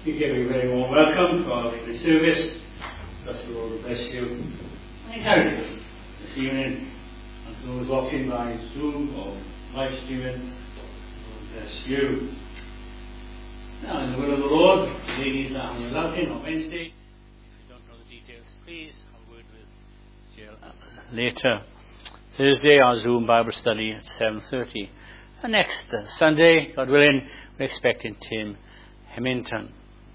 We give you a very warm welcome to our weekly service. Trust the Lord will bless you and encourage you this evening. And to those watching by Zoom or live streaming, Lord bless you. Now, in the will of the Lord, ladies are having a outing on Wednesday. If you don't know the details, please have a word with Jill later. Thursday, our Zoom Bible study at 7:30. And next Sunday, God willing, we're expecting Tim Hemington.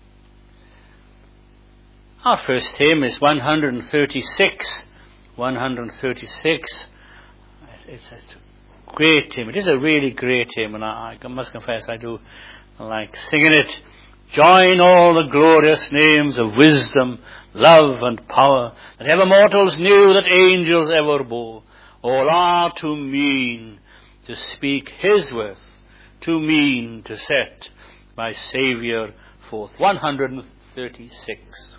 Our first hymn is 136. 136. It's a great hymn. It is a really great hymn, and I must confess I do like singing it. Join all the glorious names of wisdom, love and power, that ever mortals knew, that angels ever bore. All are too mean to speak his worth, too mean to set my Saviour forth. 136.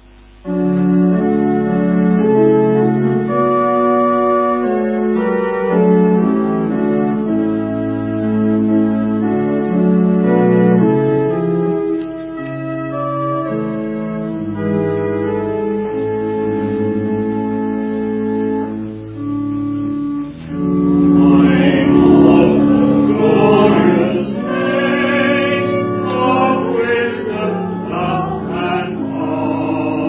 Wisdom, love, and power.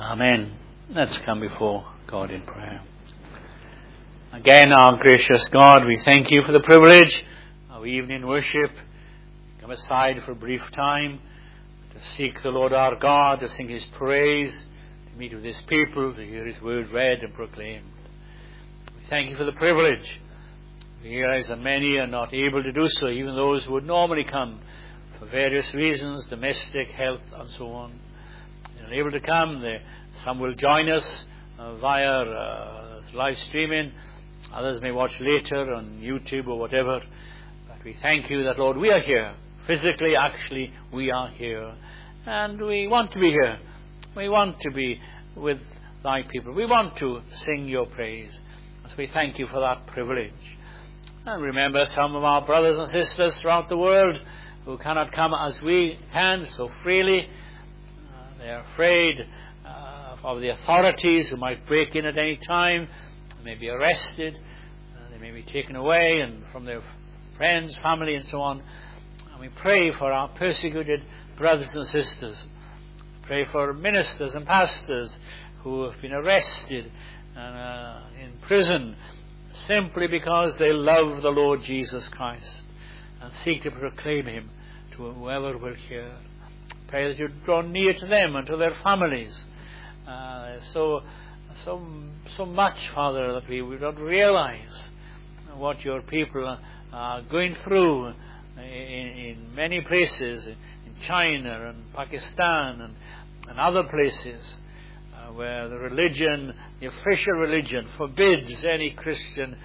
Amen. Let's come before God in prayer. Again, our gracious God, we thank you for the privilege of evening worship. Come aside for a brief time to seek the Lord our God, to sing his praise, to meet with his people, to hear his word read and proclaimed. We thank you for the privilege. We realize that many are not able to do so, even those who would normally come for various reasons, domestic, health, and so on. They're unable to come. Some will join us via live streaming. Others may watch later on YouTube or whatever. But we thank you that, Lord, we are here. Physically, actually, we are here. And we want to be here. We want to be with thy people. We want to sing your praise. So we thank you for that privilege. And remember some of our brothers and sisters throughout the world who cannot come as we can so freely. They are afraid of the authorities who might break in at any time. They may be arrested. They may be taken away and from their friends, family, and so on. And we pray for our persecuted brothers and sisters. Pray for ministers and pastors who have been arrested and in prison simply because they love the Lord Jesus Christ and seek to proclaim him to whoever will hear. Pray that you draw near to them and to their families. So much, Father, that we would not realize what your people are going through in many places, in China and Pakistan and other places where the religion, the official religion, forbids any Christian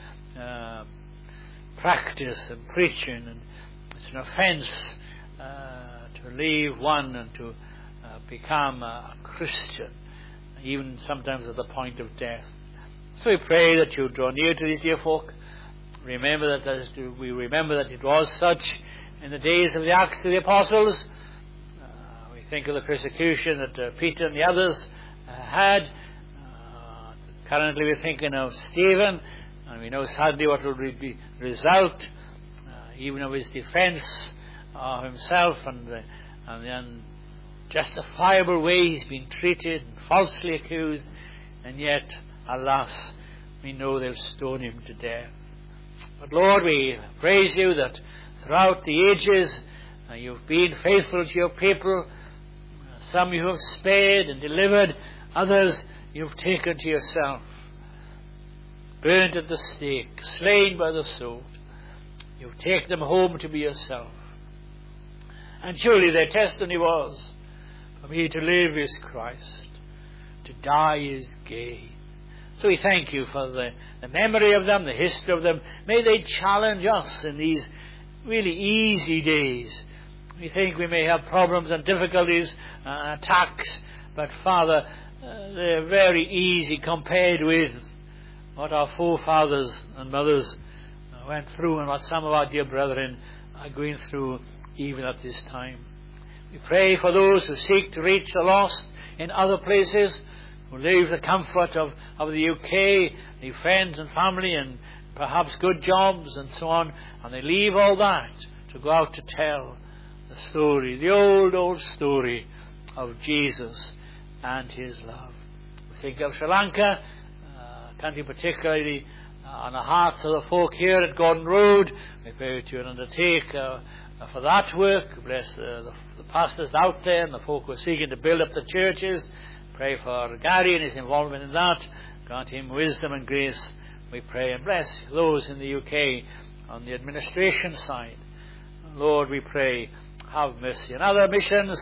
practice and preaching. And it's an offense to leave one and to become a Christian, even sometimes at the point of death. So we pray that you draw near to these dear folk. We remember that it was such in the days of the Acts of the Apostles. We think of the persecution that Peter and the others had. Currently we're thinking of Stephen, and we know sadly what will be the result, even of his defense of himself and the unjustifiable way he's been treated, falsely accused, and yet, alas, we know they'll stone him to death. But Lord, we praise you that throughout the ages you've been faithful to your people. Some you have spared and delivered, others you've taken to yourself, burnt at the stake, slain by the sword. You've taken them home to be yourself. And surely their testimony was, for me to live is Christ, to die is gain. So we thank you for the memory of them, the history of them. May they challenge us in these really easy days. We think we may have problems and difficulties, attacks, but Father, they're very easy compared with what our forefathers and mothers went through and what some of our dear brethren are going through even at this time. We pray for those who seek to reach the lost in other places, who leave the comfort of the UK, the friends and family and perhaps good jobs and so on, and they leave all that to go out to tell the story, the old story of Jesus and his love. We think of Sri Lanka, country particularly on the hearts of the folk here at Gordon Road. We pray that you will undertake for that work. Bless the pastors out there and the folk who are seeking to build up the churches. Pray for Gary and his involvement in that. Grant him wisdom and grace, we pray. And bless those in the UK on the administration side. Lord, we pray, have mercy. And other missions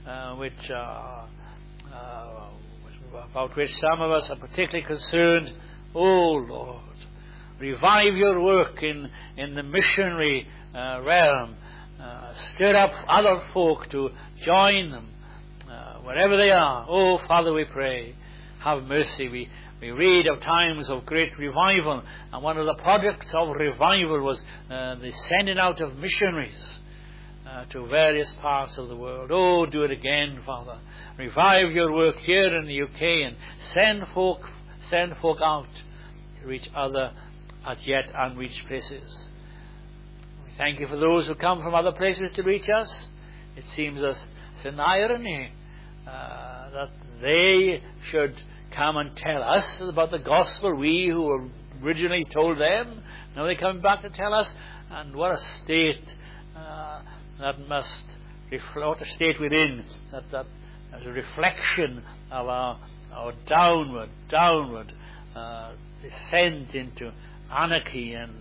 about which some of us are particularly concerned. Oh Lord, revive your work in the missionary realm. Stir up other folk to join them wherever they are. Oh Father, we pray, have mercy. We read of times of great revival, and one of the projects of revival was the sending out of missionaries to various parts of the world. Oh, do it again, Father. Revive your work here in the UK and send folk out to reach other as yet unreached places. We thank you for those who come from other places to reach us. It seems as it's an irony that they should come and tell us about the gospel, we who originally told them. Now they're coming back to tell us, and what a state that must reflect, what a state within, that as a reflection of our downward descent into anarchy and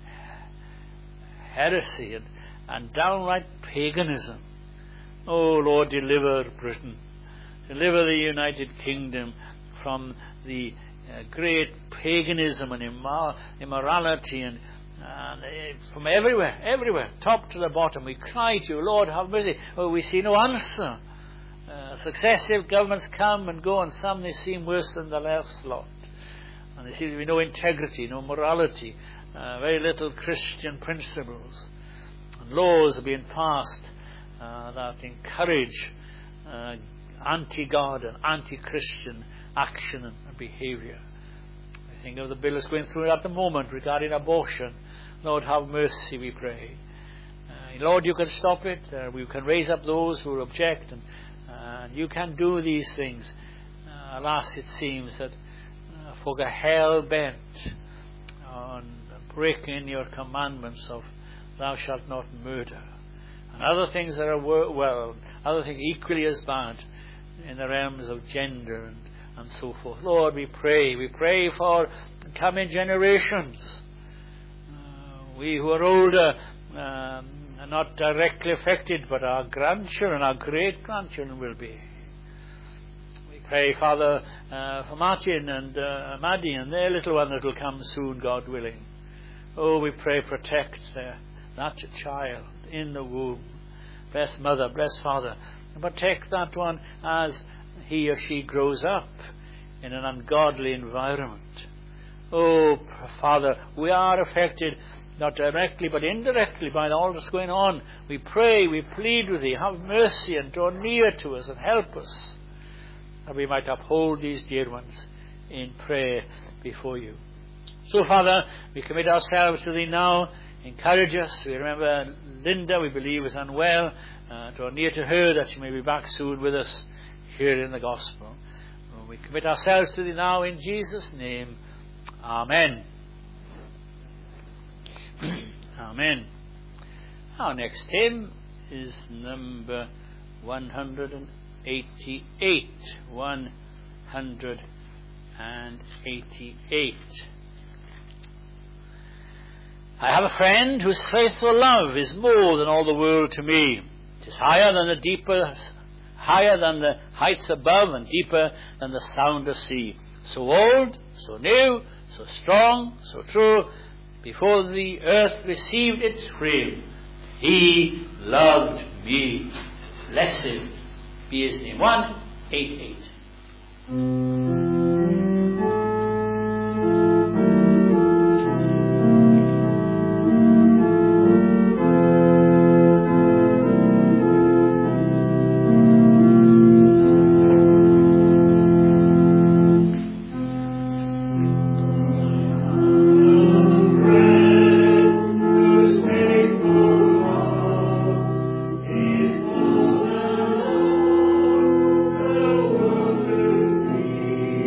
heresy and downright paganism. Oh Lord, deliver Britain, deliver the United Kingdom from the great paganism and immorality and from everywhere, top to the bottom. We cry to you, Lord, have mercy. Oh, we see no answer. Successive governments come and go, and some they seem worse than the last lot. And there seems to be no integrity, no morality, very little Christian principles. And laws are being passed that encourage anti-God and anti-Christian action and behaviour. I think of the bill that's going through at the moment regarding abortion. Lord, have mercy, we pray. Lord, you can stop it. We can raise up those who object, and you can do these things. Alas, it seems that folk are hell-bent on breaking your commandments of thou shalt not murder, and other things that are other things equally as bad in the realms of gender and so forth. Lord, we pray for coming generations. We who are older are not directly affected, but our grandchildren, our great-grandchildren will be. We pray, Father, for Martin and Maddie and their little one that will come soon, God willing. Oh, we pray, protect that child in the womb. Bless mother, bless father, and protect that one as he or she grows up in an ungodly environment. Oh, Father, we are affected not directly but indirectly by all that's going on. We pray, we plead with thee, have mercy and draw near to us and help us, that we might uphold these dear ones in prayer before you. So, Father, we commit ourselves to thee now. Encourage us. We remember Linda, we believe, is unwell. Draw near to her that she may be back soon with us here in the gospel. We commit ourselves to thee now in Jesus' name. Amen. Amen. Our next hymn is number 188. 188. I have a friend whose faithful love is more than all the world to me. 'Tis higher than the heights above, and deeper than the sound of sea. So old, so new, so strong, so true, before the earth received its frame, he loved me. Blessed be his name. 188. Me.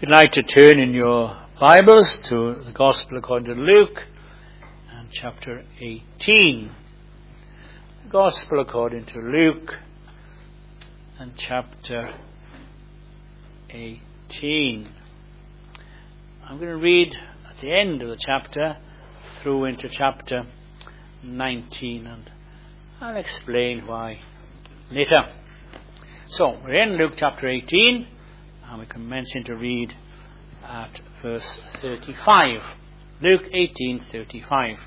you'd like to turn in your Bibles to the Gospel according to Luke and chapter 18. The Gospel according to Luke and chapter 18. I'm going to read at the end of the chapter through into chapter 19, and I'll explain why later. So, we're in Luke chapter 18, and we're commencing to read at verse 35. Luke 18:35.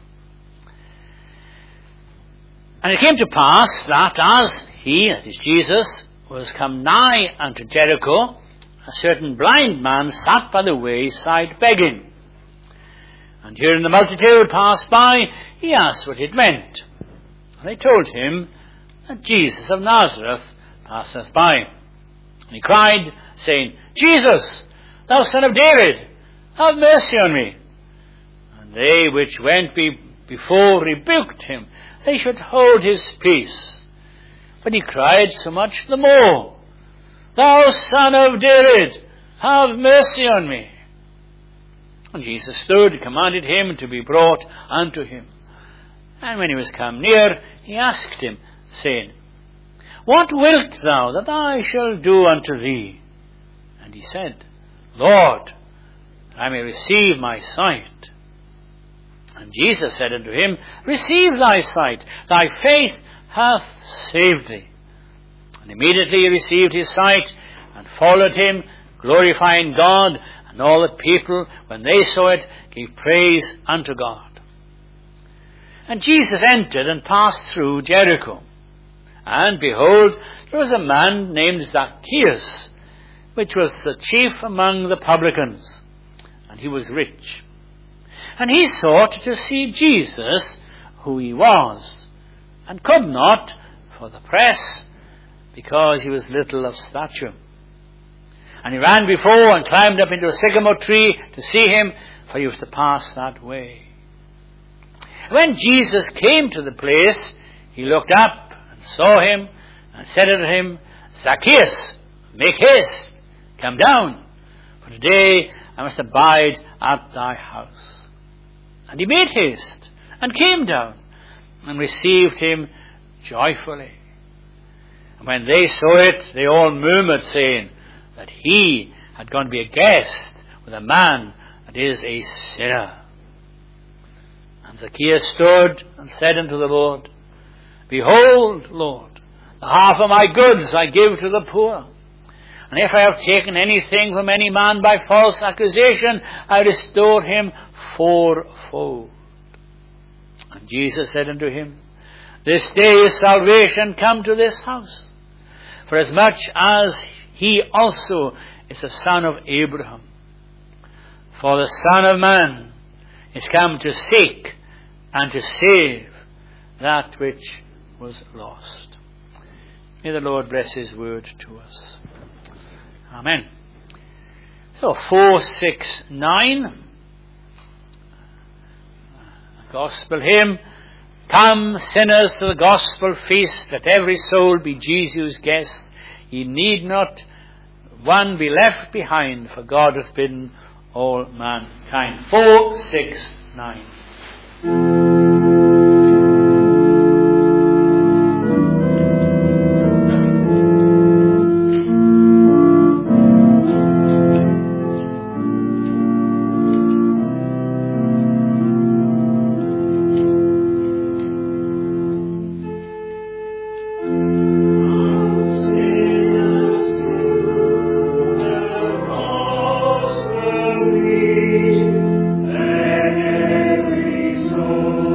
And it came to pass that as he, that is Jesus, was come nigh unto Jericho, a certain blind man sat by the wayside begging. And hearing the multitude pass by, he asked what it meant. And they told him that Jesus of Nazareth passeth by. And he cried, saying, Jesus, thou son of David, have mercy on me. And they which went before rebuked him, they should hold his peace. But he cried so much the more, Thou son of David, have mercy on me. And Jesus stood and commanded him to be brought unto him. And when he was come near, he asked him, saying, What wilt thou that I shall do unto thee? And he said, Lord, that I may receive my sight. And Jesus said unto him, Receive thy sight, thy faith hath saved thee. And immediately he received his sight, and followed him, glorifying God, and all the people, when they saw it, gave praise unto God. And Jesus entered and passed through Jericho. And behold, there was a man named Zacchaeus, which was the chief among the publicans, and he was rich. And he sought to see Jesus, who he was, and could not for the press, because he was little of stature. And he ran before and climbed up into a sycamore tree to see him, for he was to pass that way. When Jesus came to the place, he looked up and saw him, and said unto him, Zacchaeus, make haste, come down, for today I must abide at thy house. And he made haste, and came down, and received him joyfully. And when they saw it, they all murmured, saying that he had gone to be a guest with a man that is a sinner. And Zacchaeus stood and said unto the Lord, Behold, Lord, the half of my goods I give to the poor. And if I have taken anything from any man by false accusation, I restore him fourfold. And Jesus said unto him, This day is salvation come to this house, for as much as he also is a son of Abraham. For the Son of Man is come to seek and to save that which was lost. May the Lord bless his word to us. Amen. So 469, Gospel hymn. Come, sinners, to the gospel feast. Let every soul be Jesus' guest. Ye need not one be left behind, for God hath bidden all mankind. 469. Every soul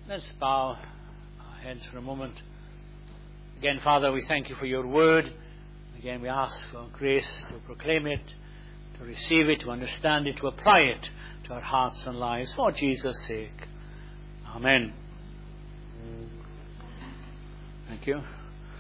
Let's bow our heads for a moment. Again, Father, we thank you for your word. Again, we ask for grace to proclaim it, to receive it, to understand it, to apply it to our hearts and lives for Jesus' sake. Amen. Thank you.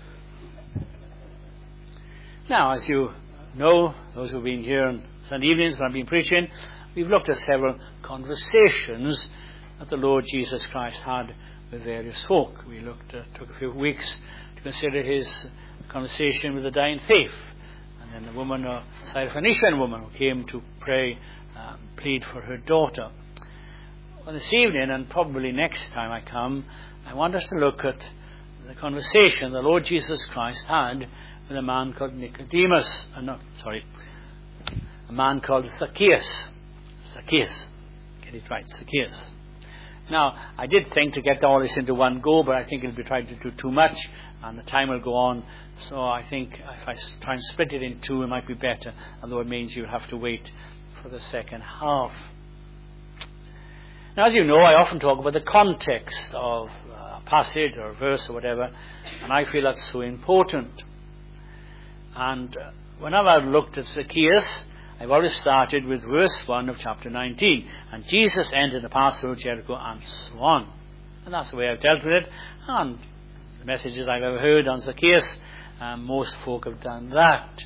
Now, as you know, those who have been here on Sunday evenings when I've been preaching, we've looked at several conversations that the Lord Jesus Christ had with various folk. We took a few weeks to consider his conversation with the dying thief, and then the woman, a Syrophoenician woman, who came to pray, plead for her daughter. Well, this evening, and probably next time I come, I want us to look at the conversation the Lord Jesus Christ had with a man called a man called Zacchaeus. Zacchaeus. Get it right, Zacchaeus. Now, I did think to get all this into one go, but I think it'll be trying to do too much, and the time will go on. So I think if I try and split it in two, it might be better, although it means you'll have to wait for the second half. Now, as you know, I often talk about the context of a passage or a verse or whatever, and I feel that's so important. And whenever I've looked at Zacchaeus, I've always started with verse 1 of chapter 19. And Jesus entered the pass through Jericho, and so on. And that's the way I've dealt with it. And the messages I've ever heard on Zacchaeus, most folk have done that.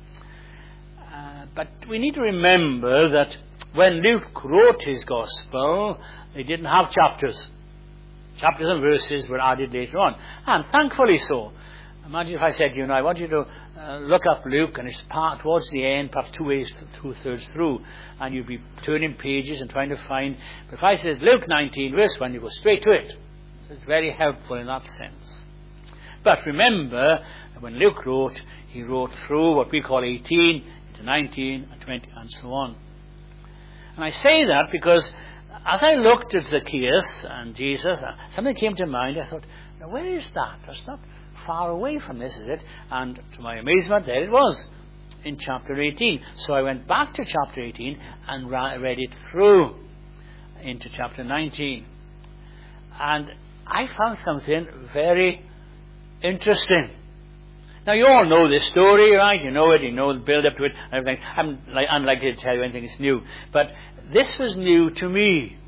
But we need to remember that when Luke wrote his gospel, they didn't have chapters. Chapters and verses were added later on. And thankfully so. Imagine if I said to you, now I want you to look up Luke, and it's towards the end, perhaps two-thirds through, and you'd be turning pages and trying to find. But if I said Luke 19, verse 1, you go straight to it. So it's very helpful in that sense. But remember, when Luke wrote, he wrote through what we call 18 into 19 and 20 and so on. And I say that because as I looked at Zacchaeus and Jesus, something came to mind. I thought, now where is that? That's not far away from this, is it? And to my amazement, there it was in chapter 18. So I went back to chapter 18 and read it through into chapter 19. And I found something very interesting. Now, you all know this story, right? You know it, you know the build-up to it and everything. I'm unlikely to tell you anything that's new. But this was new to me.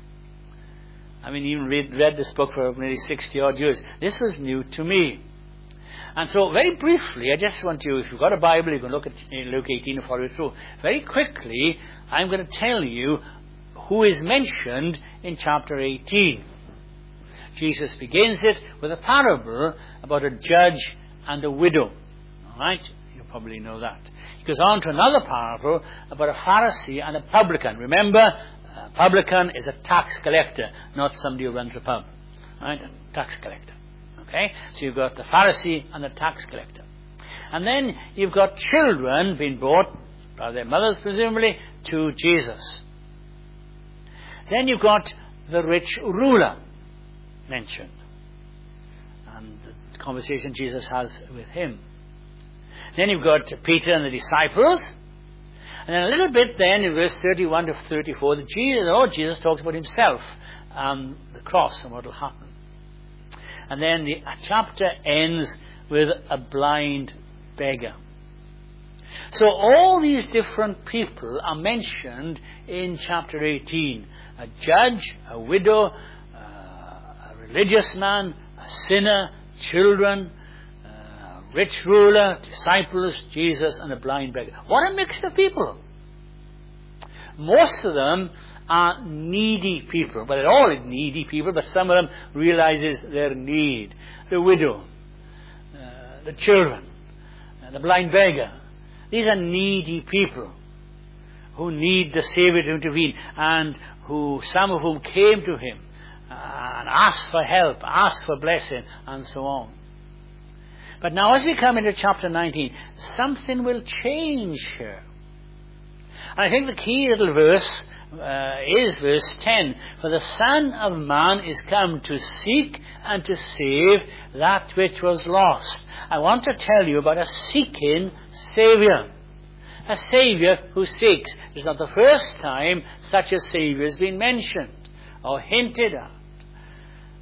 I mean, even read this book for nearly 60-odd years. This was new to me. And so, very briefly, I just want you, if you've got a Bible, you can look at Luke 18 and follow it through. Very quickly, I'm going to tell you who is mentioned in chapter 18. Jesus begins it with a parable about a judge and a widow. All right? You probably know that. He goes on to another parable about a Pharisee and a publican. Remember, a publican is a tax collector, not somebody who runs a pub. Right? A tax collector. Okay? So you've got the Pharisee and the tax collector. And then you've got children being brought, by their mothers presumably, to Jesus. Then you've got the rich ruler mentioned. And the conversation Jesus has with him. Then you've got Peter and the disciples. And then a little bit then in verse 31 to 34, the Lord Jesus talks about himself and the cross and what will happen. And then the chapter ends with a blind beggar. So all these different people are mentioned in chapter 18. A judge, a widow, a religious man, a sinner, children, a rich ruler, disciples, Jesus, and a blind beggar. What a mix of people. Most of them are needy people. Well, they're all needy people, but some of them realizes their need. The widow, the children, the blind beggar. These are needy people who need the Savior to intervene, and some of whom came to him and asked for help, asked for blessing, and so on. But now as we come into chapter 19, something will change here. And I think the key little verse is verse 10. For the Son of Man is come to seek and to save that which was lost. I want to tell you about a seeking Saviour. A Saviour who seeks. It's not the first time such a Saviour has been mentioned or hinted at.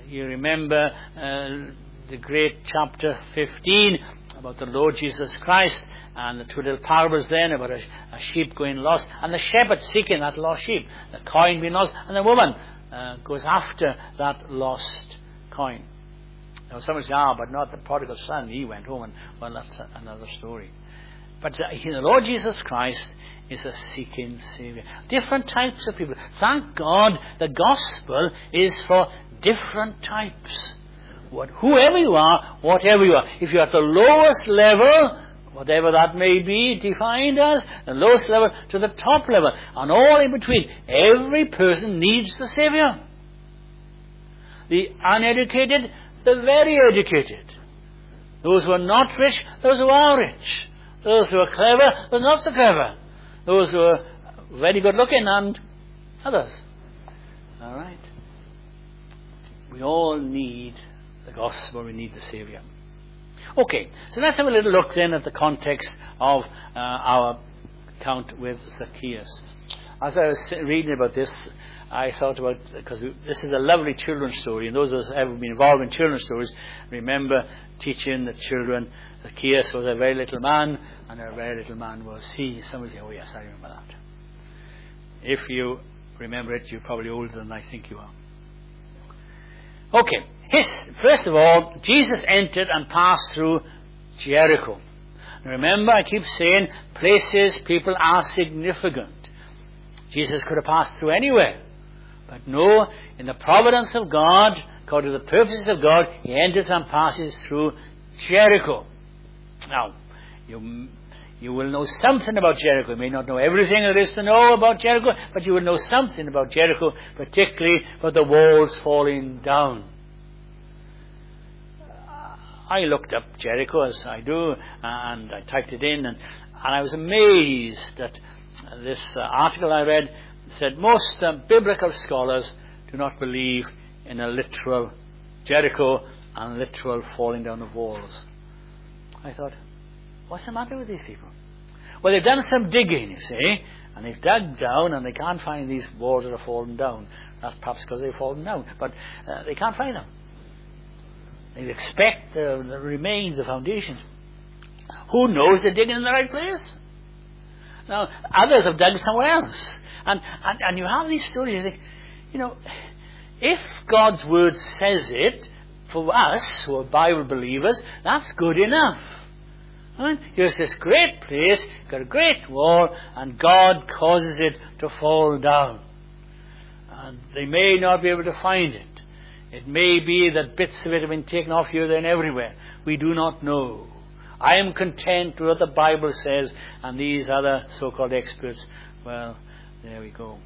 You remember the great chapter 15 about the Lord Jesus Christ, and the two little parables then about a sheep going lost, and the shepherd seeking that lost sheep, the coin being lost, and the woman goes after that lost coin. Now somebody say, but not the prodigal son, he went home, and well, that's another story. But the Lord Jesus Christ is a seeking Saviour. Different types of people. Thank God the gospel is for different types. Whoever you are, whatever you are. If you're at the lowest level, whatever that may be defined as, the lowest level to the top level, and all in between, every person needs the Saviour. The uneducated, the very educated. Those who are not rich, those who are rich. Those who are clever, those not so clever. Those who are very good looking, and others. All right. We all need the gospel. We need the Saviour. Okay, so let's have a little look then at the context of our account with Zacchaeus. As I was reading about this, I thought about, because this is a lovely children's story, and those of us who have ever been involved in children's stories remember teaching the children. Zacchaeus was a very little man, and a very little man was he. Somebody say, oh yes, I remember that. If you remember it, you're probably older than I think you are. Okay, first of all, Jesus entered and passed through Jericho. Remember, I keep saying, places, people are significant. Jesus could have passed through anywhere. But no, in the providence of God, according to the purposes of God, he enters and passes through Jericho. Now, you will know something about Jericho. You may not know everything there is to know about Jericho, but you will know something about Jericho, particularly about the walls falling down. I looked up Jericho, as I do, and I typed it in, and I was amazed that this article I read said most biblical scholars do not believe in a literal Jericho and literal falling down of walls. I thought, what's the matter with these people? Well, they've done some digging, you see, and they've dug down and they can't find these walls that are fallen down. That's perhaps because they've fallen down, but they can't find them. They expect the remains, the foundations. Who knows they're digging in the right place? Now, others have dug somewhere else. And you have these stories, you think, if God's Word says it, for us who are Bible believers, that's good enough. Right? Here's this great place, got a great wall, and God causes it to fall down. And they may not be able to find it. It may be that bits of it have been taken off here, there, and everywhere. We do not know. I am content with what the Bible says, and these other so-called experts, well, there we go.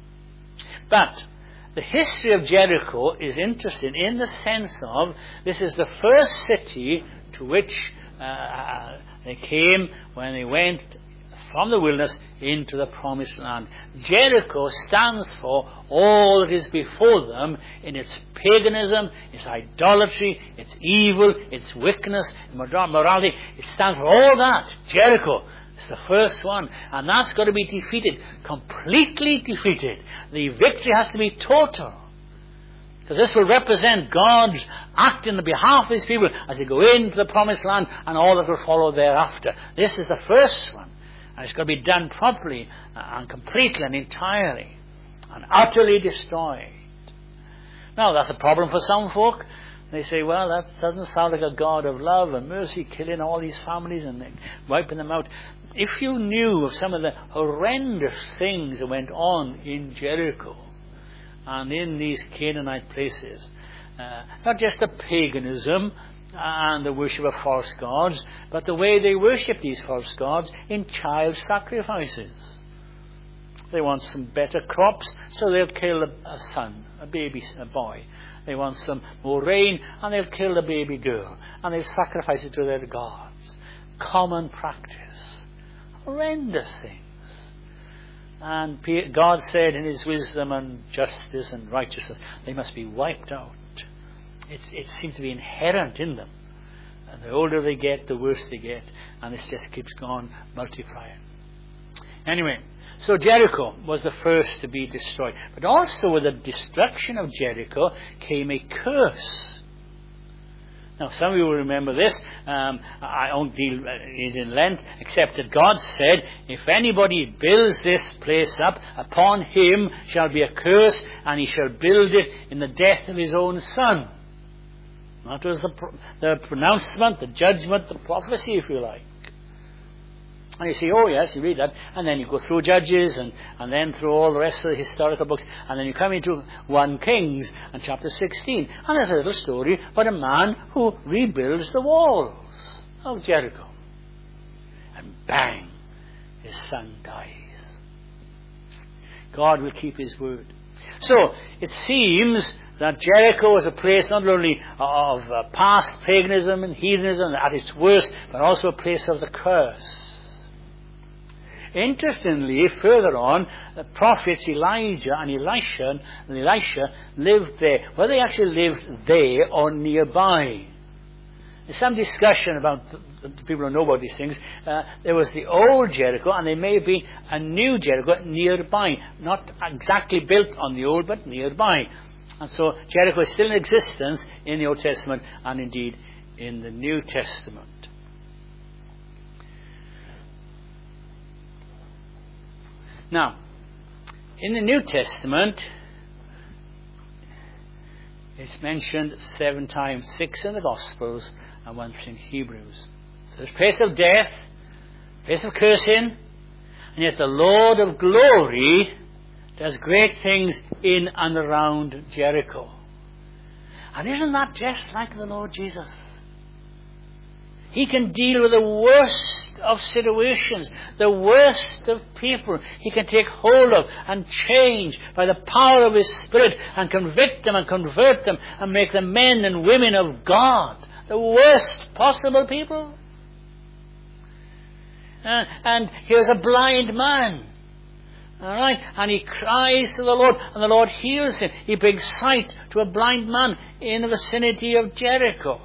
But the history of Jericho is interesting in the sense of this is the first city to which they came when they went from the wilderness into the promised land. Jericho stands for all that is before them in its paganism, its idolatry, its evil, its wickedness, morality. It stands for all that. Jericho is the first one, and that's got to be defeated, completely defeated. The victory has to be total, because this will represent God's act in the behalf of His people as they go into the promised land and all that will follow thereafter. This is the first one. And it's got to be done properly and completely and entirely and utterly destroyed. Now, that's a problem for some folk. They say, well, that doesn't sound like a God of love and mercy, killing all these families and wiping them out. If you knew of some of the horrendous things that went on in Jericho and in these Canaanite places, not just the paganism and the worship of false gods, but the way they worship these false gods in child sacrifices. They want some better crops, so they'll kill a son, a boy. They want some more rain, and they'll kill the baby girl, and they'll sacrifice it to their gods. Common practice. Horrendous things. And God said in His wisdom and justice and righteousness, they must be wiped out. It seems to be inherent in them. And the older they get, the worse they get. And it just keeps on multiplying. Anyway, So Jericho was the first to be destroyed. But also with the destruction of Jericho came a curse. Now, some of you will remember this. I won't deal it in length, except that God said, if anybody builds this place up, upon him shall be a curse, and he shall build it in the death of his own son. That was the pronouncement, the judgment, the prophecy, if you like. And you say, oh yes, you read that, and then you go through Judges, and then through all the rest of the historical books, and then you come into 1 Kings, and chapter 16, and there's a little story about a man who rebuilds the walls of Jericho. And bang, his son dies. God will keep his word. So, it seems that Jericho was a place not only of past paganism and heathenism at its worst, but also a place of the curse. Interestingly, further on, the prophets Elijah and Elisha lived there. Well, they actually lived there or nearby. There's some discussion about the people who know about these things. There was the old Jericho, and there may be a new Jericho nearby. Not exactly built on the old, but nearby. And so Jericho is still in existence in the Old Testament and indeed in the New Testament. Now, in the New Testament, it's mentioned 7 times, 6 in the Gospels and 1 in Hebrews. So there's place of death, place of cursing, and yet the Lord of glory does great things in and around Jericho. And isn't that just like the Lord Jesus? He can deal with the worst of situations, the worst of people. He can take hold of and change by the power of His Spirit and convict them and convert them and make them men and women of God. The worst possible people. And here's a blind man. All right, and he cries to the Lord, and the Lord heals him. He brings sight to a blind man in the vicinity of Jericho.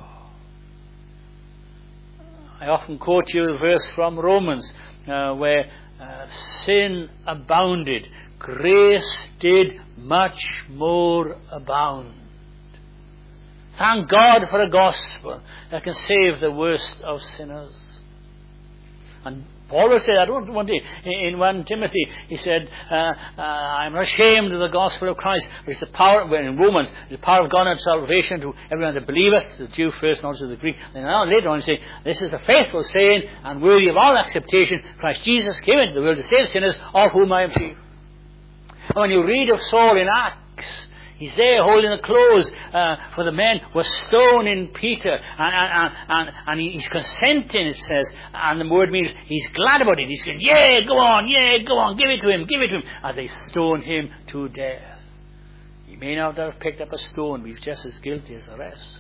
I often quote you the verse from Romans where sin abounded, grace did much more abound. Thank God for a gospel that can save the worst of sinners. And Paul will say, I don't want to, in 1 Timothy, he said, I'm not ashamed of the gospel of Christ, for it's the power, in Romans, the power of God and salvation to everyone that believeth, the Jew first and also the Greek. And now later on he say, this is a faithful saying and worthy of all acceptation. Christ Jesus came into the world to save sinners, of whom I am chief. And when you read of Saul in Acts, he's there holding the clothes for the men who were stoning Peter. And he's consenting, it says. And the word means he's glad about it. He's saying, yeah, go on, give it to him. And they stone him to death. He may not have picked up a stone, but he's just as guilty as the rest.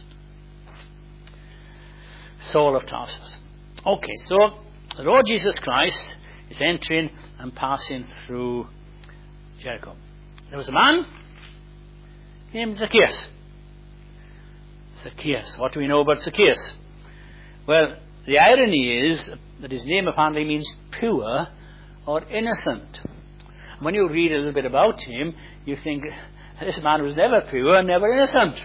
Saul of Tarsus. Okay, so the Lord Jesus Christ is entering and passing through Jericho. There was a man named Zacchaeus. Zacchaeus. What do we know about Zacchaeus? Well, the irony is that his name apparently means pure or innocent. When you read a little bit about him, you think, this man was never pure, never innocent.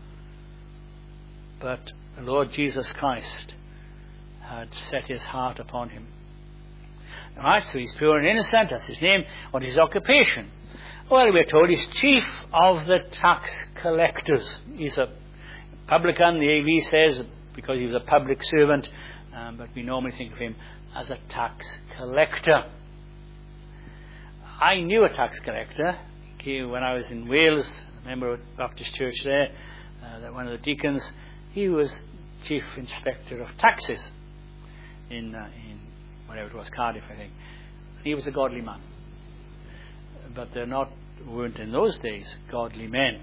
But the Lord Jesus Christ had set his heart upon him. Alright, so he's pure and innocent, that's his name. What is his occupation? Well, we're told he's chief of the tax collectors. He's a publican, the AV says, because he was a public servant, but we normally think of him as a tax collector. I knew a tax collector when I was in Wales, a member of the Baptist church there, that one of the deacons, he was chief inspector of taxes in whatever it was, Cardiff, I think. He was a godly man. But weren't in those days godly men.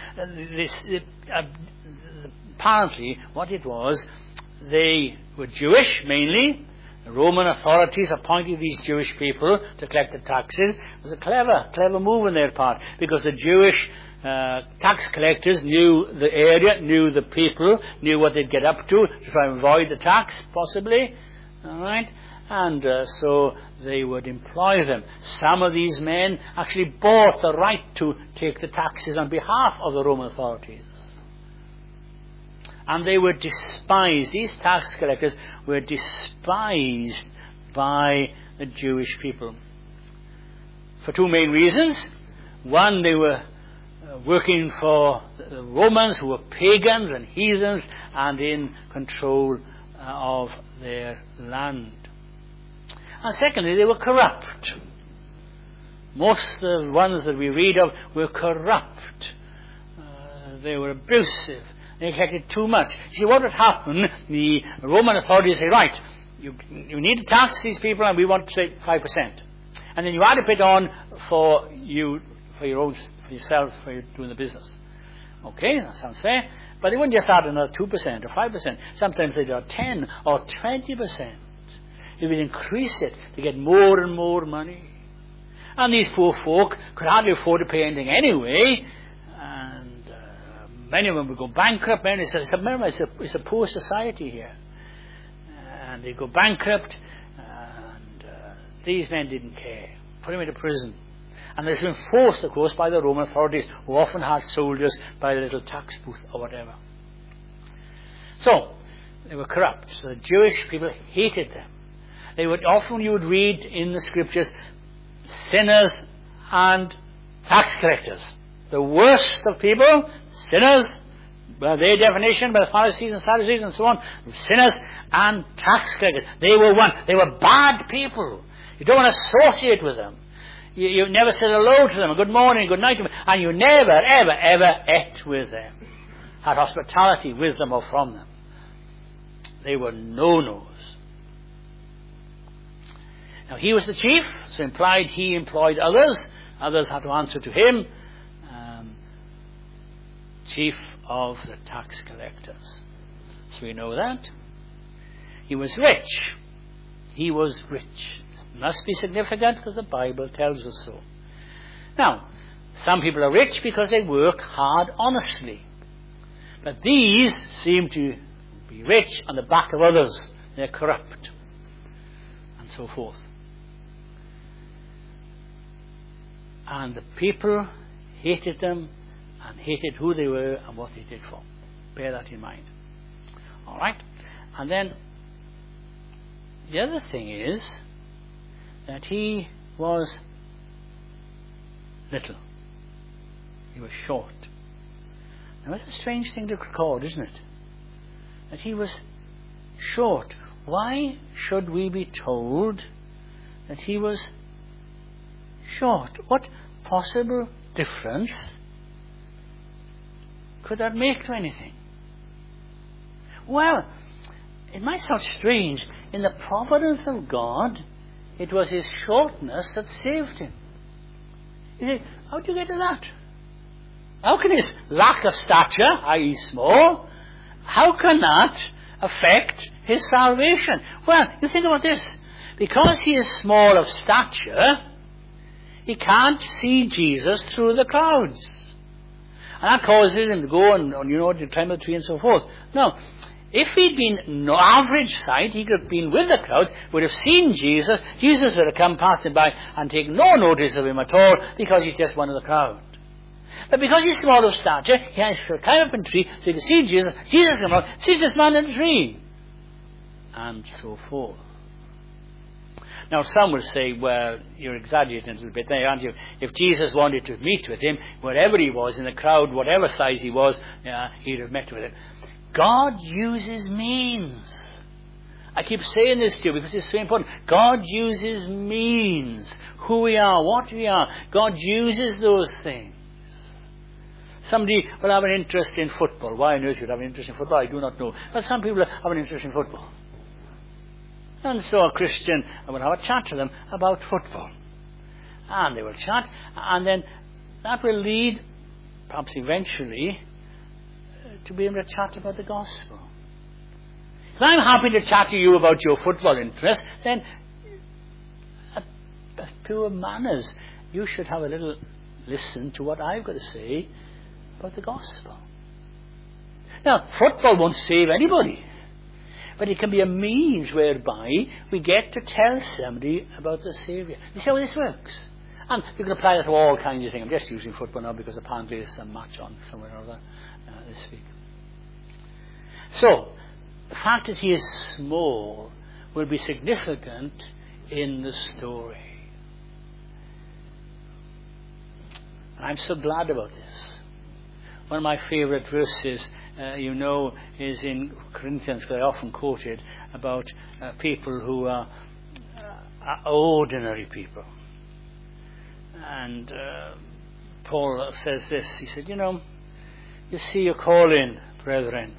Apparently, what it was, they were Jewish mainly. The Roman authorities appointed these Jewish people to collect the taxes. It was a clever move on their part, because the Jewish tax collectors knew the area, knew the people, knew what they'd get up to try and avoid the tax, possibly. All right. And so they would employ them. Some of these men actually bought the right to take the taxes on behalf of the Roman authorities. And they were despised. These tax collectors were despised by the Jewish people. For two main reasons. One, they were working for the Romans, who were pagans and heathens and in control of their land. And secondly, they were corrupt. Most of the ones that we read of were corrupt. They were abusive. They collected too much. You see, what would happen? The Roman authorities say, right, you need to tax these people, and we want to say 5%. And then you add a bit on for yourself, for you doing the business. Okay, that sounds fair. But they wouldn't just add another 2% or 5%. Sometimes they'd add 10 or 20%. They would increase it to get more and more money. And these poor folk could hardly afford to pay anything anyway. And many of them would go bankrupt. Many said, remember, it's a poor society here. And they go bankrupt. And these men didn't care. Put them into prison. And this was enforced, of course, by the Roman authorities, who often had soldiers by the little tax booth or whatever. So, they were corrupt. So the Jewish people hated them. They would often, you would read in the scriptures, sinners and tax collectors. The worst of people, sinners, by their definition, by the Pharisees and Sadducees and so on, sinners and tax collectors. They were one. They were bad people. You don't want to associate with them. You never said hello to them, a good morning, good night to them, and you never, ever, ever ate with them, had hospitality with them or from them. They were no-nos. Now, he was the chief, so implied he employed others. Others had to answer to him. Chief of the tax collectors. So we know that. He was rich. He was rich. Must be significant because the Bible tells us so. Now, some people are rich because they work hard honestly. But these seem to be rich on the back of others. They're corrupt. And so forth. And the people hated them and hated who they were and what they did for. Bear that in mind. All right? And then the other thing is that he was little. He was short. Now that's a strange thing to record, isn't it? That he was short. Why should we be told that he was short? What possible difference could that make to anything? Well, it might sound strange. In the providence of God, it was his shortness that saved him. You say, how do you get to that? How can his lack of stature, i.e. small, how can that affect his salvation? Well, you think about this. Because he is small of stature, he can't see Jesus through the crowds. And that causes him to go and to climb the tree and so forth. Now, if he'd been average sight, he could have been with the crowds, would have seen Jesus. Jesus would have come passing by and taken no notice of him at all because he's just one of the crowd. But because he's small of stature, he has to climb up in the tree so he can see Jesus. Jesus comes along, sees this man in the tree. And so forth. Now, some will say, well, you're exaggerating a little bit there, aren't you? If Jesus wanted to meet with him, wherever he was in the crowd, whatever size he was, he'd have met with him. God uses means. I keep saying this to you because it's so important. God uses means. Who we are, what we are. God uses those things. Somebody will have an interest in football. Why on earth should have an interest in football? I do not know. But some people have an interest in football. And so a Christian will have a chat to them about football. And they will chat. And then that will lead, perhaps eventually, to be able to chat about the gospel. If I'm happy to chat to you about your football interest, then as pure manners, you should have a little listen to what I've got to say about the gospel. Now, football won't save anybody. but it can be a means whereby we get to tell somebody about the Saviour. You see how this works? And you can apply that to all kinds of things. I'm just using football now because apparently there's some match on somewhere or other this week. So, the fact that he is small will be significant in the story. And I'm so glad about this. One of my favourite verses, is in Corinthians, because I often quote it, about people who are ordinary people. And Paul says this, he said, you see your calling, brethren.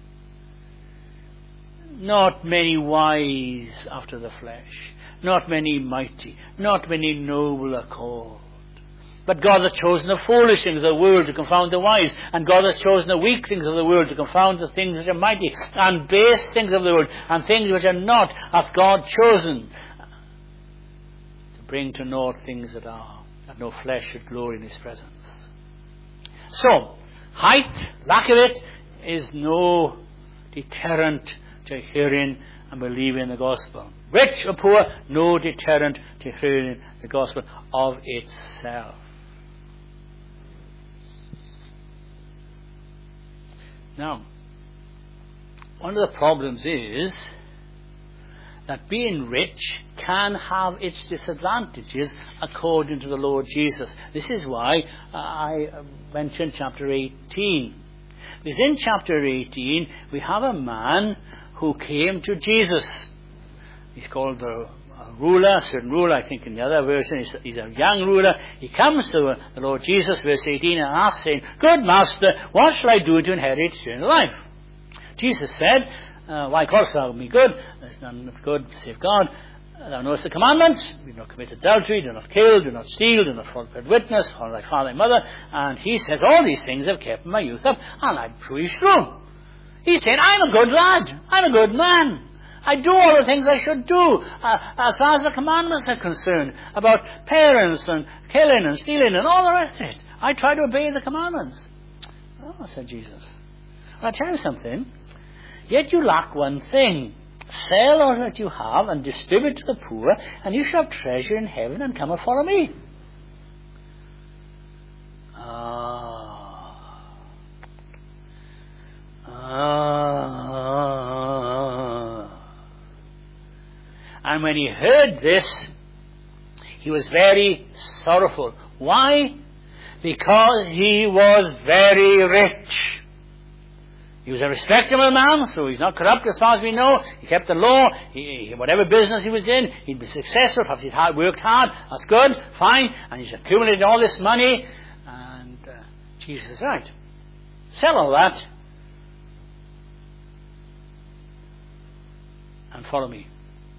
Not many wise after the flesh, not many mighty, not many noble are called. But God has chosen the foolish things of the world to confound the wise, and God has chosen the weak things of the world to confound the things which are mighty, and base things of the world, and things which are not, hath God chosen to bring to naught things that are, that no flesh should glory in his presence. So, height, lack of it, is no deterrent to hearing and believing the gospel. Rich or poor, no deterrent to hearing the gospel of itself. Now, one of the problems is that being rich can have its disadvantages according to the Lord Jesus. This is why I mentioned chapter 18. Because in chapter 18 we have a man who came to Jesus. He's called the ruler, a certain ruler, I think in the other version he's a young ruler. He comes to the Lord Jesus, verse 18, and asks, saying, Good Master, what shall I do to inherit eternal life? Jesus said, Why callest thou me good? There's none good save God. Thou knowest the commandments. Do not commit adultery, do not kill, do not steal, do not false witness, honor thy father and mother. And he says, all these things I've kept my youth up, and I'm pretty true. He's saying, I'm a good lad, I'm a good man. I do all the things I should do as far as the commandments are concerned, about parents and killing and stealing and all the rest of it. I try to obey the commandments. Oh, said Jesus. I'll tell you something. Yet you lack one thing. Sell all that you have and distribute to the poor, and you shall have treasure in heaven, and come and follow me. And when he heard this, he was very sorrowful. Why? Because he was very rich. He was a respectable man, so he's not corrupt as far as we know. He kept the law. Whatever business he was in, he'd be successful. Perhaps he'd worked hard. That's good, fine. And he's accumulated all this money. And Jesus is right. Sell all that and follow me.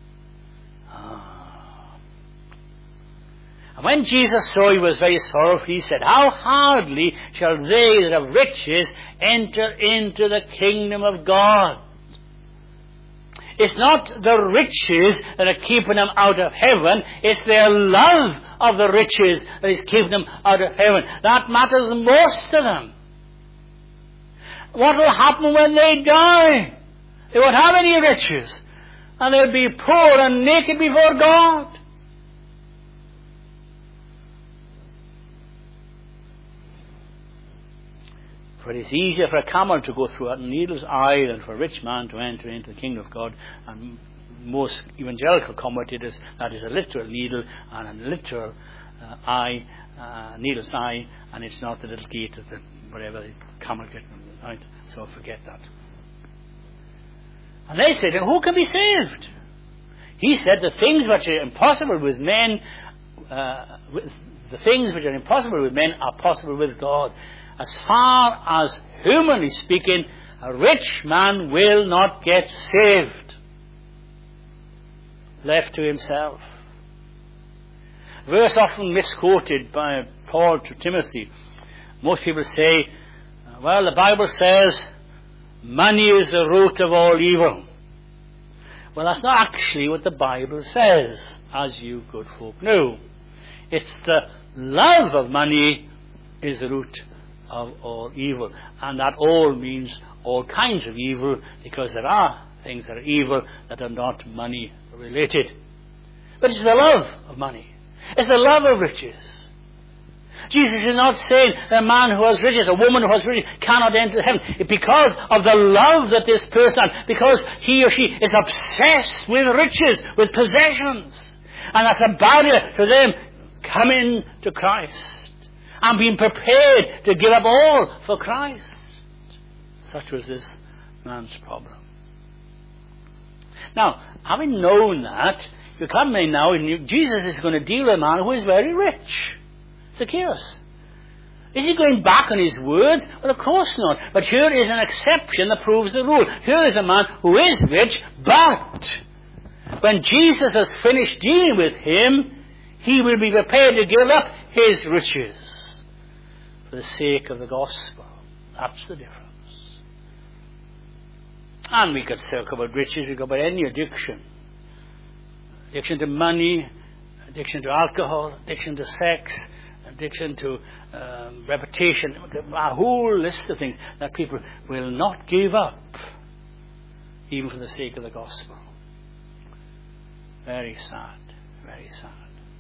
And when Jesus saw he was very sorrowful, he said, How hardly shall they that have riches enter into the kingdom of God? It's not the riches that are keeping them out of heaven, it's their love of the riches that is keeping them out of heaven. That matters most to them. What will happen when they die? They won't have any riches, and they'll be poor and naked before God. For it is easier for a camel to go through a needle's eye than for a rich man to enter into the kingdom of God. And most evangelical commentators, that is a literal needle and a literal eye, needle's eye, and it's not the little gate of the whatever the camel gets. Right? So forget that. And they said, and who can be saved? He said, the things which are impossible with men, the things which are impossible with men are possible with God. As far as humanly speaking, a rich man will not get saved, left to himself. Verse often misquoted by Paul to Timothy. Most people say, well, the Bible says money is the root of all evil. Well, that's not actually what the Bible says, as you good folk know. It's the love of money is the root of all evil. And that all means all kinds of evil, because there are things that are evil that are not money related. But it's the love of money. It's the love of riches. Jesus is not saying that a man who has riches, a woman who has riches, cannot enter heaven. It's because of the love that this person has, because he or she is obsessed with riches, with possessions. And that's a barrier to them coming to Christ and being prepared to give up all for Christ. Such was this man's problem. Now, having known that, you come in now, and Jesus is going to deal with a man who is very rich. Zacchaeus. Is he going back on his words? Well, of course not. But here is an exception that proves the rule. Here is a man who is rich, but when Jesus has finished dealing with him, he will be prepared to give up his riches for the sake of the gospel. That's the difference. And we could talk about riches, we could talk about any addiction. Addiction to money, addiction to alcohol, addiction to sex, addiction to reputation, a whole list of things that people will not give up, even for the sake of the gospel. Very sad, very sad.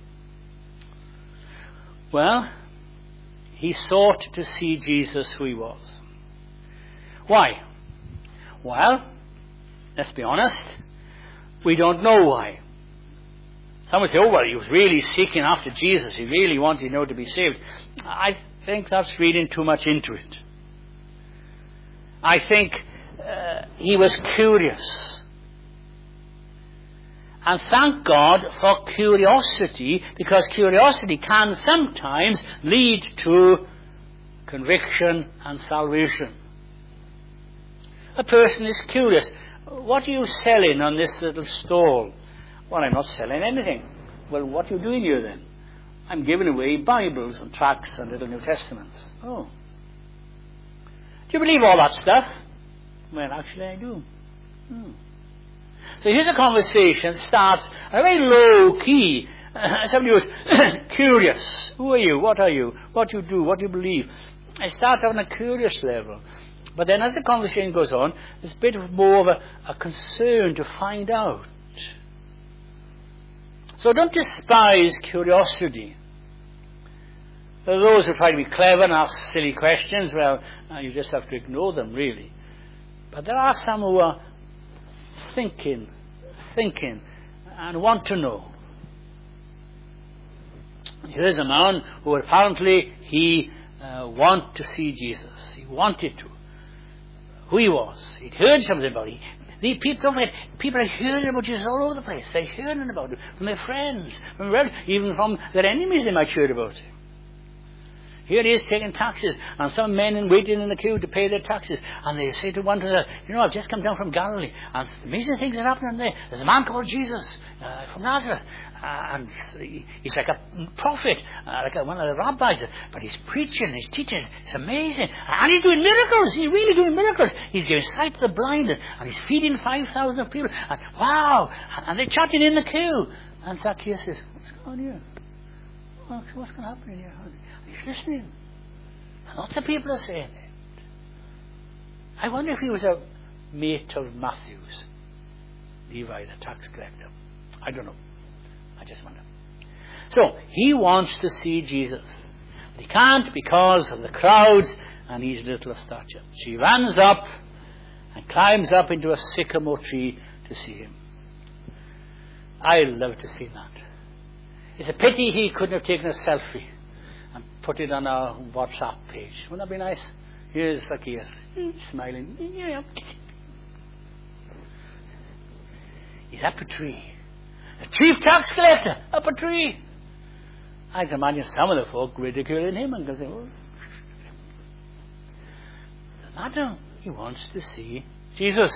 Well, he sought to see Jesus who he was. Why? Well, let's be honest, we don't know why. Some would say, oh, well, he was really seeking after Jesus. He really wanted to be saved. I think that's reading too much into it. I think he was curious. And thank God for curiosity, because curiosity can sometimes lead to conviction and salvation. A person is curious. What are you selling on this little stall? Well, I'm not selling anything. Well, what are you doing here then? I'm giving away Bibles and tracts and little New Testaments. Oh. Do you believe all that stuff? Well, actually I do. So here's a conversation that starts a very low key. Somebody was curious. Who are you? What are you? What do you do? What do you believe? I start on a curious level. But then as the conversation goes on, there's a bit of more of a concern to find out. So don't despise curiosity. There are those who try to be clever and ask silly questions. Well, you just have to ignore them, really. But there are some who are thinking, and want to know. Here is a man who apparently he wanted to see Jesus. He wanted to. Who he was. He'd heard something about him. People are hearing about Jesus all over the place. They're hearing about him from their friends, from even from their enemies. They might hear about him. Here he is taking taxes, and some men waiting in the queue to pay their taxes, and they say to one another, I've just come down from Galilee, and amazing things are happening there. There's a man called Jesus from Nazareth, and he's like a prophet, like one of the rabbis, but he's preaching, he's teaching, it's amazing, and he's doing miracles. He's really doing miracles. He's giving sight to the blind, and he's feeding 5,000 people, and wow, and they're chatting in the queue, and Zacchaeus says, what's going on here? What's going to happen here? He's listening. And lots of people are saying it. I wonder if he was a mate of Matthew's, Levi, the tax collector. I don't know. I just wonder. So, he wants to see Jesus. But he can't because of the crowds and he's little of stature. So he runs up and climbs up into a sycamore tree to see him. I'd love to see that. It's a pity he couldn't have taken a selfie and put it on our WhatsApp page. Wouldn't that be nice? Here's Zacchaeus, smiling. Yeah. He's up a tree. The chief tax collector, up a tree. I can imagine some of the folk ridiculing him and going, oh. Doesn't matter. He wants to see Jesus.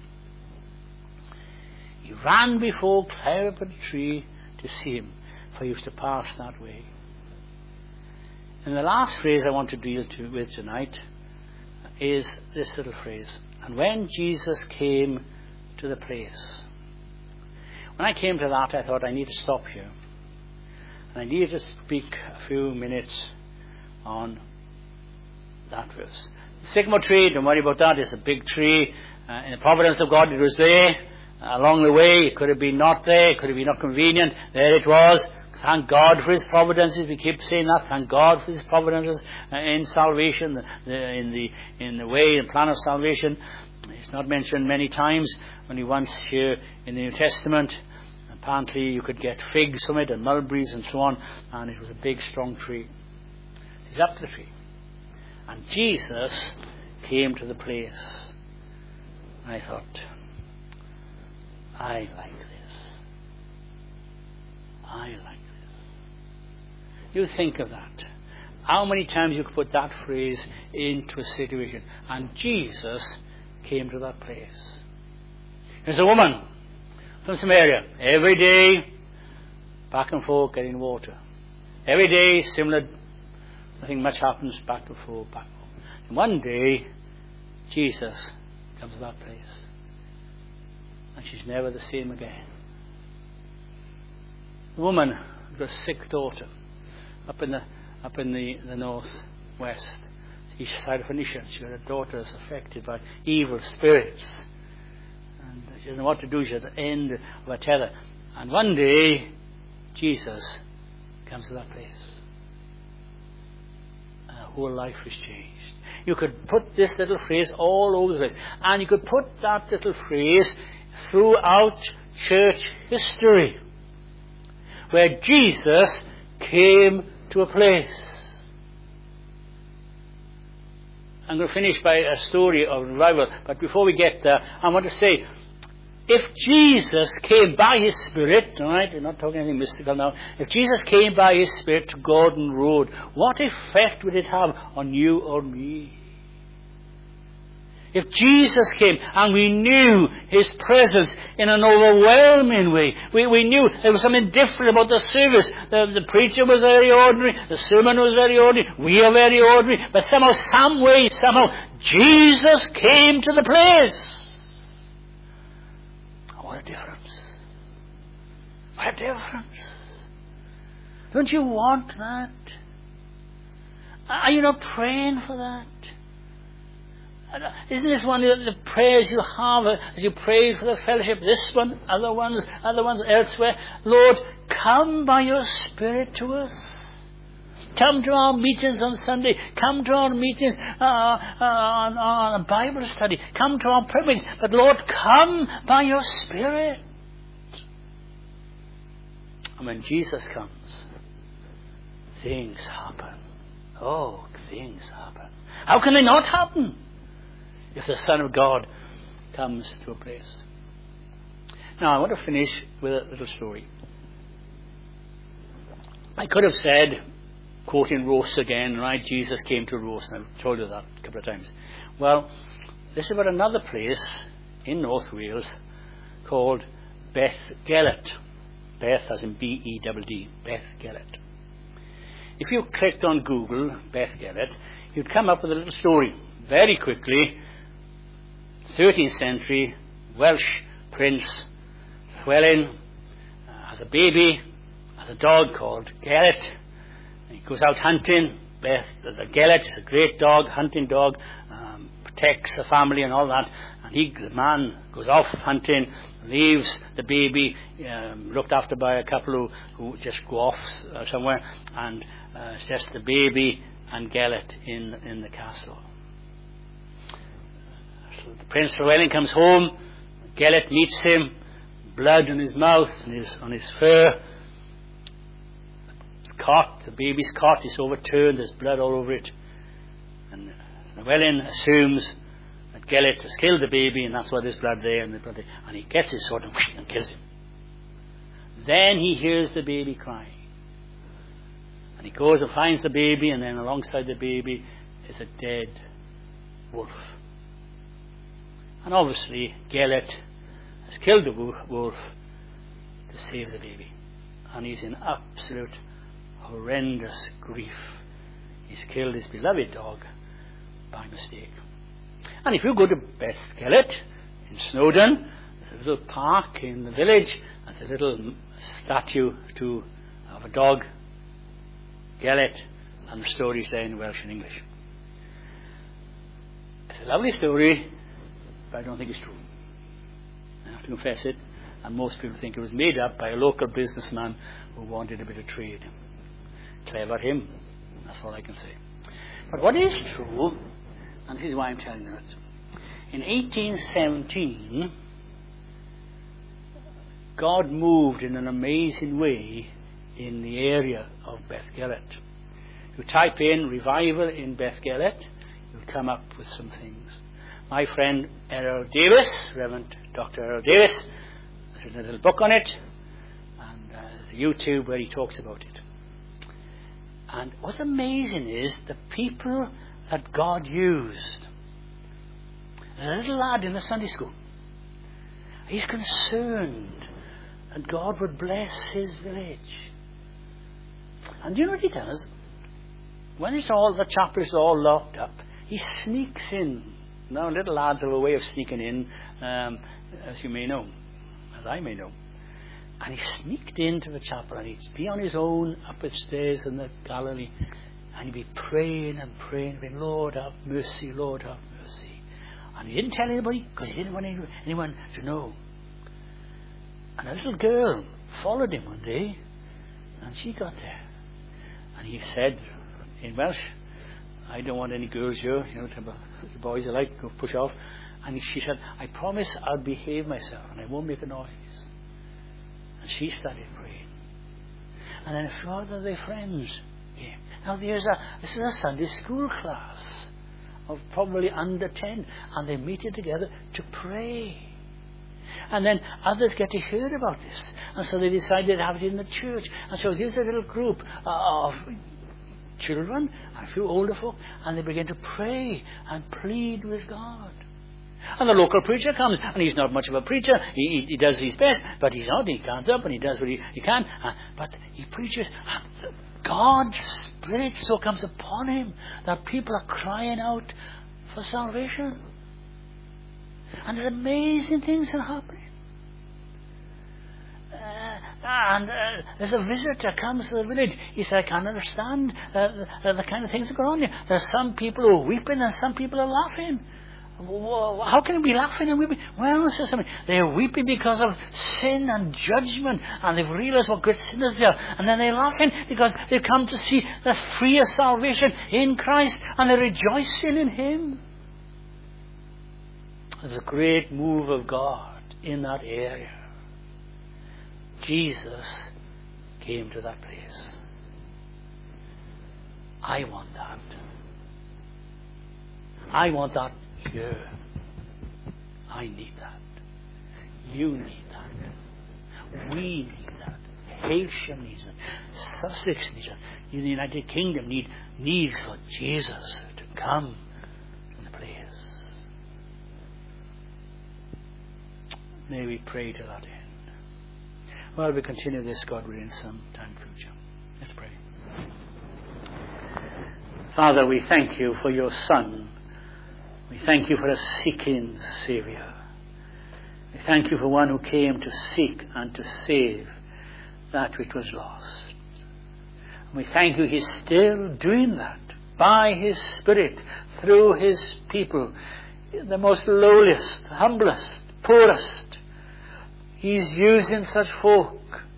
He ran before, climbed up a tree to see him. For he was to pass that way. And the last phrase I want to deal with tonight is this little phrase. And when Jesus came to the place. When I came to that, I thought I need to stop here. And I need to speak a few minutes on that verse. The sycamore tree, don't worry about that, it's a big tree. In the providence of God, it was there. Along the way, it could have been not there, it could have been not convenient. There it was. Thank God for His providences. We keep saying that. Thank God for His providences in salvation, in the way and plan of salvation. It's not mentioned many times. Only once here in the New Testament. Apparently, you could get figs from it and mulberries and so on, and it was a big, strong tree. He's up the tree, and Jesus came to the place. I thought, I like this. I like this. You think of that. How many times you could put that phrase into a situation. And Jesus came to that place. There's a woman from Samaria. Every day, back and forth getting water. Every day, similar. Nothing much happens, back and forth, back and forth. And one day, Jesus comes to that place. And she's never the same again. The woman got a sick daughter up in the northwest, east side of Phoenicia. She had a daughter that's affected by evil spirits, and she doesn't know what to do. She's at the end of her tether. And one day, Jesus comes to that place, and her whole life is changed. You could put this little phrase all over the place, and you could put that little phrase throughout church history, where Jesus came to a place. I'm going to finish by a story of revival, but before we get there, I want to say, if Jesus came by His Spirit, all right, we're not talking anything mystical now, if Jesus came by His Spirit to Gordon Road, what effect would it have on you or me? If Jesus came and we knew His presence in an overwhelming way, we knew there was something different about the service. The preacher was very ordinary, the sermon was very ordinary, we are very ordinary, but somehow, Jesus came to the place. What a difference. What a difference. Don't you want that? Are you not praying for that? Isn't this one of the prayers you have as you pray for the fellowship? This one, other ones elsewhere. Lord, come by your Spirit to us. Come to our meetings on Sunday. Come to our meetings on a Bible study. Come to our prayer meetings. But Lord, come by your Spirit. And when Jesus comes, things happen. Oh, things happen. How can they not happen if the Son of God comes to a place? Now, I want to finish with a little story. I could have said, quoting Rose again, right, Jesus came to Rose, and I've told you that a couple of times. Well, this is about another place in North Wales called Beth Gelert. Beth as in B-E-D-D, Beth Gelert. If you clicked on Google, Beth Gelert, you'd come up with a little story. Very quickly, 13th century Welsh prince Llywelyn has a baby, has a dog called Gelert. He goes out hunting. The Gelert is a great dog, hunting dog, protects the family and all that. And the man goes off hunting, leaves the baby, looked after by a couple who just go off somewhere, and it's just the baby and Gelert in the castle. So the Prince Llywelyn comes home. Gelert meets him, blood in his mouth and on his fur. The baby's cot is overturned, there's blood all over it. And Llywelyn assumes that Gelert has killed the baby, and that's why there's blood there, and he gets his sword and kills him. Then he hears the baby crying. And he goes and finds the baby, and then alongside the baby is a dead wolf. And obviously, Gelert has killed the wolf to save the baby. And he's in absolute horrendous grief. He's killed his beloved dog by mistake. And if you go to Beth Gelert in Snowdon, there's a little park in the village. There's a little statue of a dog, Gelert, and the story's there in Welsh and English. It's a lovely story, but I don't think it's true. I have to confess it. And most people think it was made up by a local businessman who wanted a bit of trade. Clever him. That's all I can say. But what is true, and this is why I'm telling you it. In 1817, God moved in an amazing way in the area of Bethgelert. You type in revival in Bethgelert, you'll come up with some things. My friend Errol Davis, Reverend Dr. Errol Davis, has written a little book on it, and there's a YouTube where he talks about it. And what's amazing is the people that God used. There's a little lad in the Sunday school. He's concerned that God would bless his village. And do you know what he does? When the chapel is all locked up, he sneaks in. Now, little lads have a way of sneaking in, as you may know, as I may know. And he sneaked into the chapel, and he'd be on his own up the stairs in the gallery, and he'd be praying and praying, saying, Lord have mercy, Lord have mercy. And he didn't tell anybody, because he didn't want anyone to know. And a little girl followed him one day, and she got there. And he said in Welsh, I don't want any girls here, the boys are like, go push off. And she said, I promise I'll behave myself and I won't make a noise. And she started praying. And then a few of their friends came. Now this is a Sunday school class of probably under 10, and they meet together to pray. And then others get to hear about this, and so they decided to have it in the church. And so here's a little group of children and a few older folk, and they begin to pray and plead with God. And the local preacher comes, and he's not much of a preacher. He does his best, but he can't up, and he does what he can. But he preaches. God's Spirit so comes upon him that people are crying out for salvation. And amazing things are happening. There's a visitor comes to the village. He said, I can't understand the kind of things that go on here. There's some people who are weeping and some people are laughing. How can it be laughing and weeping? Well, says somebody, they're weeping because of sin and judgment, and they've realized what great sinners they are. And then they're laughing because they've come to see this free of salvation in Christ, and they're rejoicing in Him. There's a great move of God in that area. Jesus came to that place. I want that. I want that here. I need that. You need that. We need that. Haitian needs it. Sussex needs it. The United Kingdom needs for Jesus to come to the place. May we pray to that end. Well, we continue this, God willing, some time future. Let's pray. Father, we thank you for your Son. We thank you for a seeking Saviour. We thank you for one who came to seek and to save that which was lost. And we thank you He's still doing that by His Spirit, through His people, the most lowliest, humblest, poorest. He's using such folk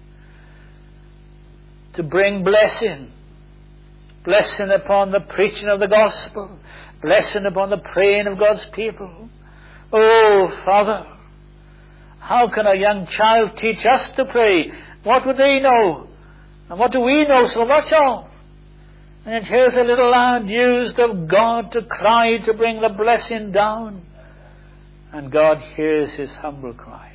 to bring blessing upon the preaching of the gospel, blessing upon the praying of God's people. Oh, Father, how can a young child teach us to pray? What would they know? And what do we know so much of? And here's a little lad used of God to cry to bring the blessing down. And God hears his humble cry.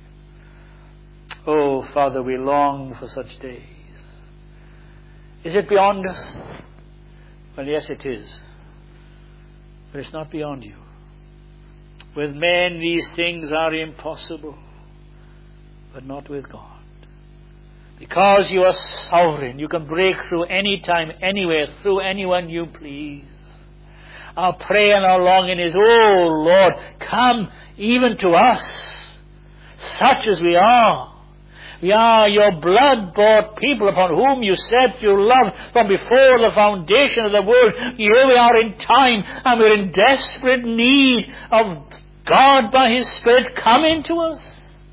Oh, Father, we long for such days. Is it beyond us? Well, yes, it is. But it's not beyond you. With men, these things are impossible, but not with God. Because you are sovereign, you can break through any time, anywhere, through anyone you please. Our prayer and our longing is, oh Lord, come even to us, such as we are. We are your blood-bought people upon whom you said you loved from before the foundation of the world. Here we are in time, and we're in desperate need of God by His Spirit coming to us.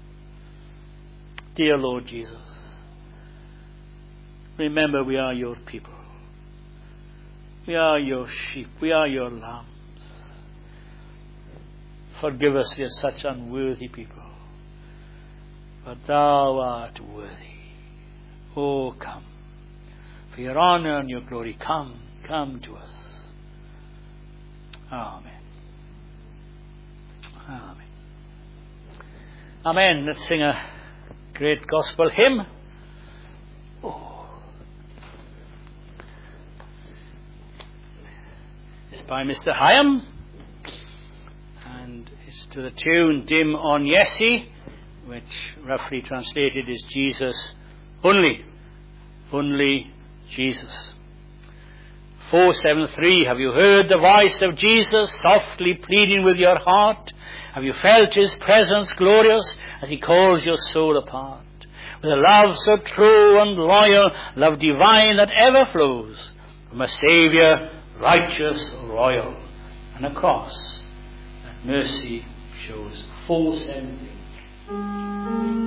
Dear Lord Jesus, remember we are your people. We are your sheep. We are your lambs. Forgive us, we are such unworthy people. But thou art worthy. Oh, come. For your honor and your glory, come to us. Amen. Amen. Amen. Let's sing a great gospel hymn. It's by Mr. Hyam, and it's to the tune Dim on Yesi, which roughly translated is Jesus only Jesus. 473, have you heard the voice of Jesus softly pleading with your heart? Have you felt His presence glorious as He calls your soul apart? With a love so true and loyal, love divine that ever flows from a Saviour righteous, royal, and a cross that mercy shows. 473.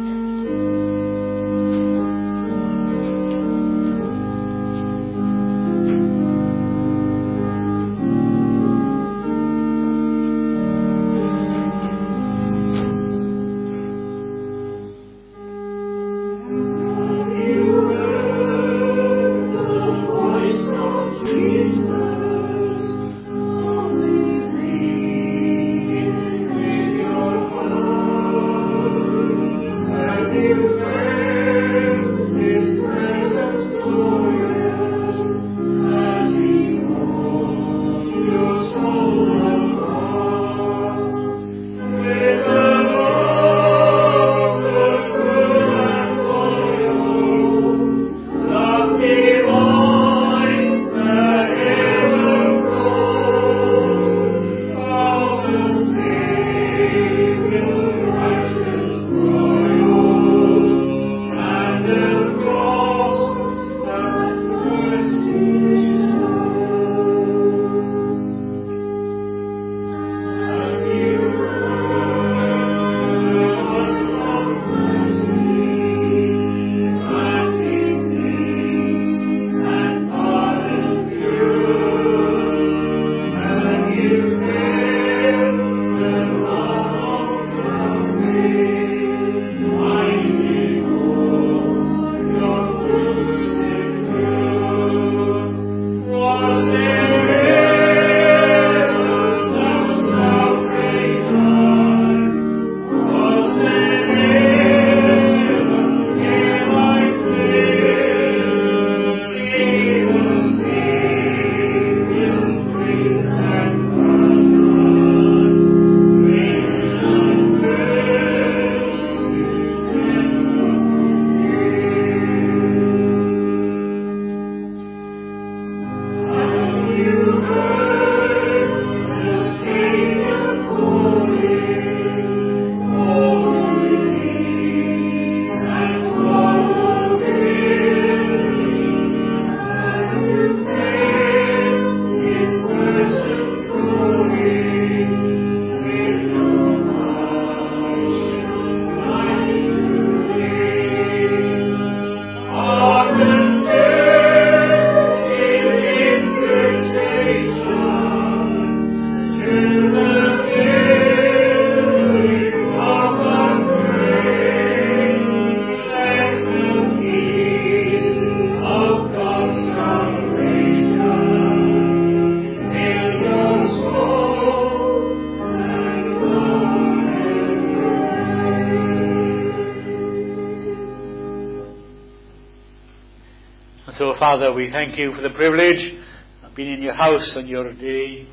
So, Father, we thank you for the privilege of being in your house on your day.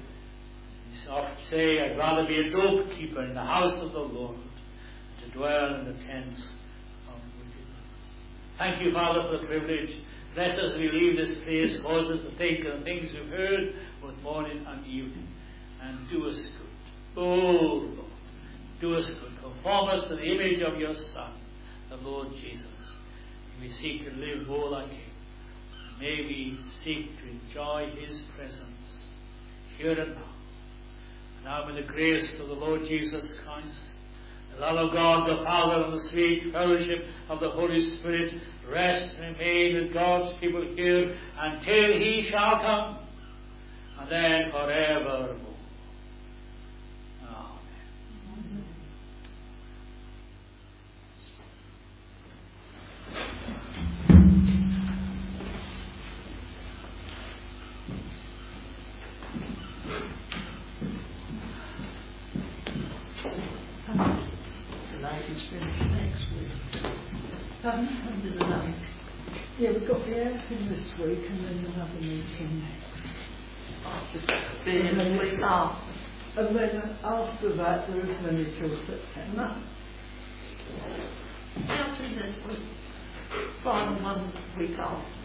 You often say, I'd rather be a doorkeeper in the house of the Lord than to dwell in the tents of wickedness. Thank you, Father, for the privilege. Bless us as we leave this place. Cause us to think of the things we've heard both morning and evening. And do us good. Oh, Lord, do us good. Conform us to the image of your Son, the Lord Jesus. We seek to live more like Him. May we seek to enjoy His presence here and now. Now may the grace of the Lord Jesus Christ, the love of God the Father, and the sweet fellowship of the Holy Spirit rest and remain with God's people here until He shall come, and then forevermore. Amen. Finish next week. When did the night? Yeah, we've got the outing this week and then another meeting next. After the week after. And then after that there isn't any till September. Outing this week. Final one week after.